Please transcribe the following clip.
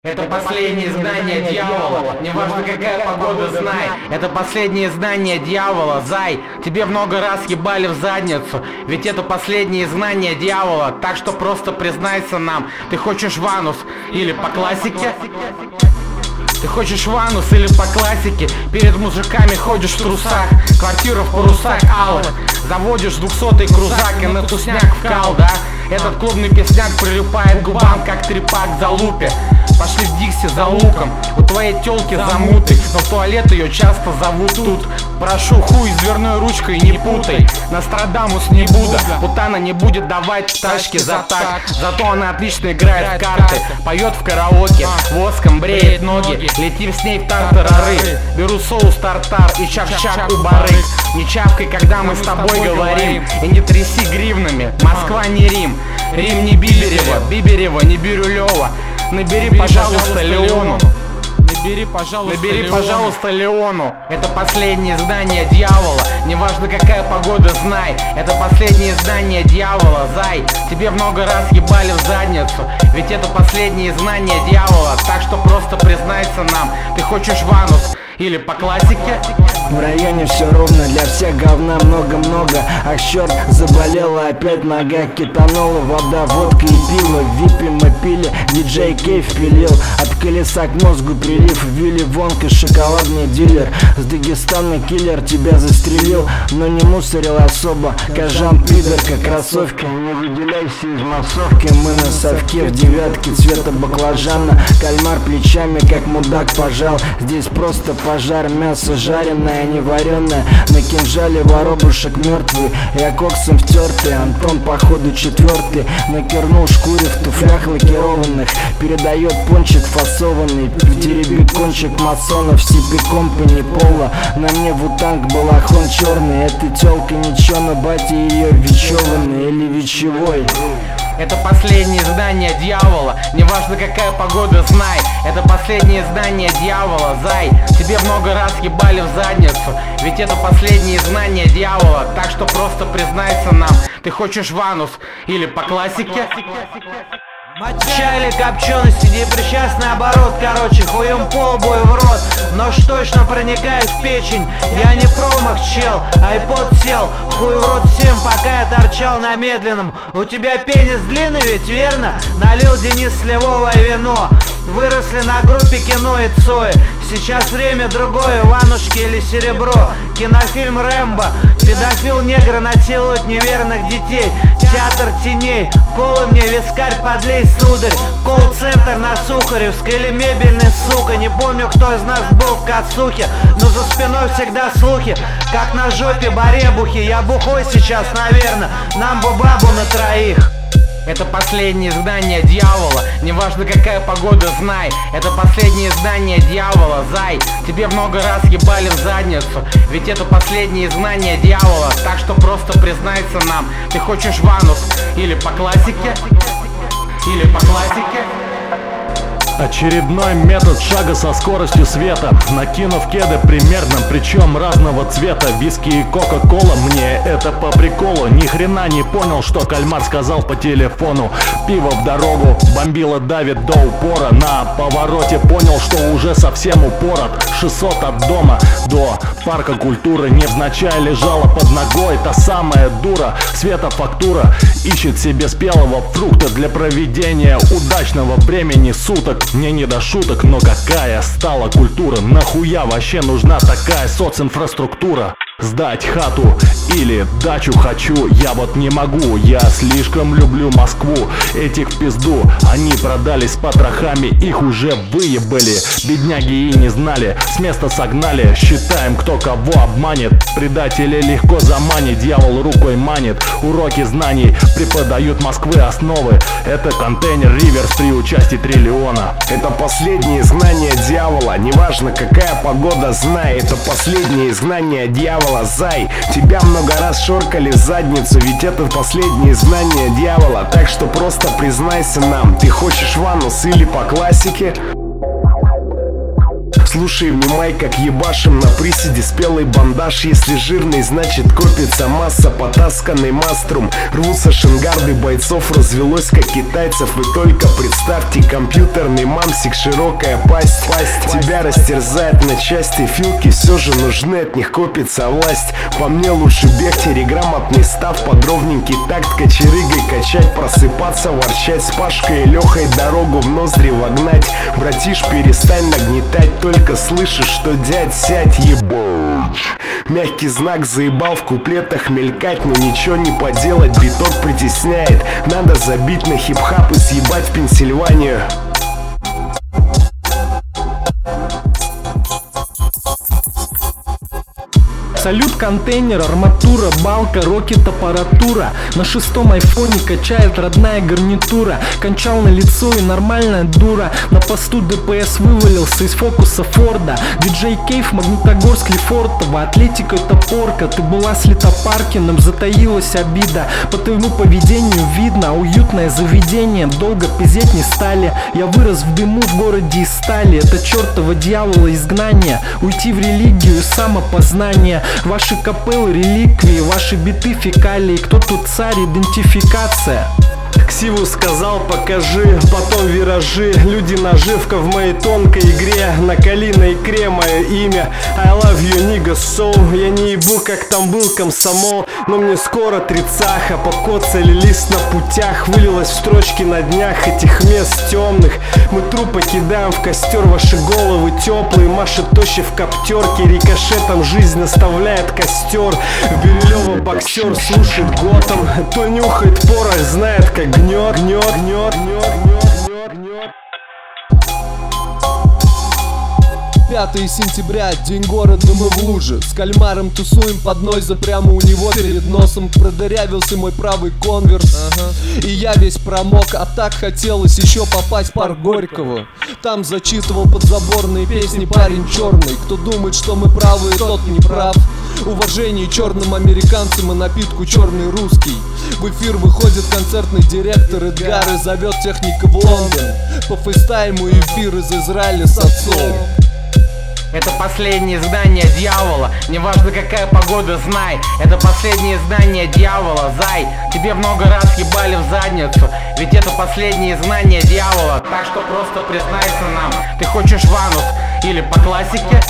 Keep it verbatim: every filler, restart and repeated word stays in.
Это последнее изгнание дьявола, неважно какая погода, знай. Это последнее изгнание дьявола, зай. Тебе много раз ебали в задницу, ведь это последнее изгнание дьявола. Так что просто признайся нам, ты хочешь в анус или по классике? Ты хочешь в анус или по классике? Перед мужиками ходишь в трусах, квартира в парусах алых. Заводишь двухсотый крузак и на тусняк вкал, да? Этот клубный песняк прилипает к губам, как трепак за лупе. Пошли в Дикси за луком, у твоей тёлки замуты, но в туалет ее часто зовут тут. Прошу, хуй с дверной ручкой не путай, Нострадамус не Будда, путана не будет давать тачки за так. Зато она отлично играет в карты, поет в караоке, воском бреет ноги. Летим с ней в тартарары, беру соус тартар и чак-чак у бары. Не чавкай, когда мы с тобой говорим, и не тряси гривнами, Москва не Рим. Рим не Биберева, Биберева не Бирюлева. Набери, пожалуйста, Леону. Набери, пожалуйста, Набери, Леону. пожалуйста, Леону. Это последнее издание дьявола, неважно какая погода, знай. Это последнее издание дьявола, зай. Тебе много раз ебали в задницу, ведь это последнее издание дьявола. Так что просто признайся нам, ты хочешь в анус или по классике? В районе все ровно, для всех говна много-много. Ах, черт, заболела опять нога, кетанола, вода, водка и пиво. В випе мы пили, диджей Кейв пилил, от колеса к мозгу прилив. Вилли Вонка, шоколадный дилер, с Дагестана киллер тебя застрелил, но не мусорил особо. Кажан, пидорка, кроссовки, не выделяйся из массовки. Мы на совке в девятке цвета баклажана, кальмар плечами, как мудак пожал. Здесь просто пожар, мясо жареное, не вареное, на кинжале воробушек мертвый, я коксом втертый. Антон походу четвертый, накернул шкуре в туфлях лакированных, передает пончик фасованный, тереби кончик масонов, сипи компани пола. На мне вутанг балахон черный, эта тёлка ничего, но батя ее вечеванный или вечевой. Это последнее издание дьявола, неважно какая погода, знай. Это последнее издание дьявола, зай. Тебе много раз ебали в задницу, ведь это последнее издание дьявола. Так что просто признайся нам, ты хочешь в анус или по классике? Чай или копченость, непричастный оборот. Короче, хуем по обои в рот, нож точно проникает в печень. Я не промах, чел, айпод сел, хуй в рот всем, пока я торчал на медленном. У тебя пенис длинный ведь, верно? Налил Денис сливовое вино, выросли на группе кино и Цои. Сейчас время другое, ванушки или серебро. Кинофильм Рэмбо, педофил негра насилует неверных детей. Театр теней, колы мне вискарь подлей, сударь. Колл-центр на Сухаревской или мебельный, сука. Не помню, кто из нас был в Кацухе, но за спиной всегда слухи, как на жопе баребухи. Я бухой сейчас, наверное, нам бы бабу на троих. Это последнее издание дьявола, неважно какая погода, знай. Это последнее издание дьявола, зай. Тебе много раз ебали в задницу, ведь это последнее изгнание дьявола. Так что просто признайся нам, ты хочешь в анус или по классике? Или по классике? Очередной метод шага со скоростью света, накинув кеды примерно, причем разного цвета. Виски и кока-кола, мне это по приколу. Ни хрена не понял, что кальмар сказал по телефону. Пиво в дорогу, бомбила давит до упора. На повороте понял, что уже совсем упорот. шестьсот от дома до парка культуры, невзначай лежала под ногой та самая дура. Света фактура ищет себе спелого фрукта для проведения удачного времени суток. Мне не до шуток, но какая стала культура? Нахуя вообще нужна такая социнфраструктура? Сдать хату или дачу хочу, я вот не могу. Я слишком люблю Москву, этих в пизду. Они продались с потрохами, их уже выебали. Бедняги и не знали, с места согнали. Считаем, кто кого обманет. Предатели легко заманит, дьявол рукой манит. Уроки знаний преподают Москвы основы. Это контейнер Риверс при участии триллиона. Это последнее изгнание дьявола, неважно какая погода, знай. Это последнее изгнание дьявола, зай. Тебя много раз шоркали в задницу, ведь это последнее изгнание дьявола. Так что просто признайся нам, ты хочешь в анус или по классике? Слушай, внимай, как ебашим на приседе спелый бандаж. Если жирный, значит копится масса, потасканный маструм. Рвутся шангарды бойцов, развелось как китайцев. Вы только представьте, компьютерный мамсик, широкая пасть, пасть. Тебя растерзает на части, филки все же нужны, от них копится власть. По мне лучше бегте, реграмотный став, под ровненький такт кочерыгой качать, просыпаться, ворчать с Пашкой и Лехой, дорогу в ноздри вогнать. Братиш, перестань нагнетать, только слышишь, что дядь, сядь, ебать. Мягкий знак заебал в куплетах мелькать, но ничего не поделать, биток притесняет. Надо забить на хип-хап и съебать в Пенсильванию. Салют, контейнер, арматура, балка, рокет, аппаратура. На шестом айфоне качает родная гарнитура. Кончал на лицо и нормальная дура. На посту ДПС вывалился из фокуса Форда. Диджей Кейв, Магнитогорск, Лефортово. Атлетика это порка, ты была слита Паркиным, затаилась обида. По твоему поведению видно, уютное заведение. Долго пиздеть не стали. Я вырос в дыму в городе из стали. Это чертово дьявола изгнание. Уйти в религию, самопознание. Ваши капеллы, реликвии, ваши биты, фекалии. Кто тут царь, идентификация. Ксиву сказал покажи, потом виражи. Люди наживка в моей тонкой игре. На коли на икре мое имя. I love you, nigga, so. Я не ебу, как там был комсомол, но мне скоро тридцаха. Покоцали лист на путях, вылилось в строчки на днях этих мест темных. Мы трупы кидаем в костер, ваши головы теплые. Машет тощи в коптерке, рикошетом жизнь оставляет костер. В Бирюлево боксер слушает Готэм, то нюхает порох, знает как гнет, гнет, гнет, гнет, гнет, гнет. пятое сентября, день города, мы в луже. С кальмаром тусуем под нойза, прямо у него перед носом продырявился мой правый конверс, ага. И я весь промок, а так хотелось еще попасть в парк Горького. Там зачитывал подзаборные песни парень черный. Кто думает, что мы правы, тот не прав. Уважение черным американцам и напитку черный русский. В эфир выходит концертный директор Эдгар и зовет техника в Лондон. По фейстайму эфир из Израиля с отцом. Это последнее издание дьявола, неважно какая погода, знай. Это последнее издание дьявола, зай. Тебе много раз ебали в задницу, ведь это последнее издание дьявола. Так что просто признайся нам, ты хочешь ванус или по классике?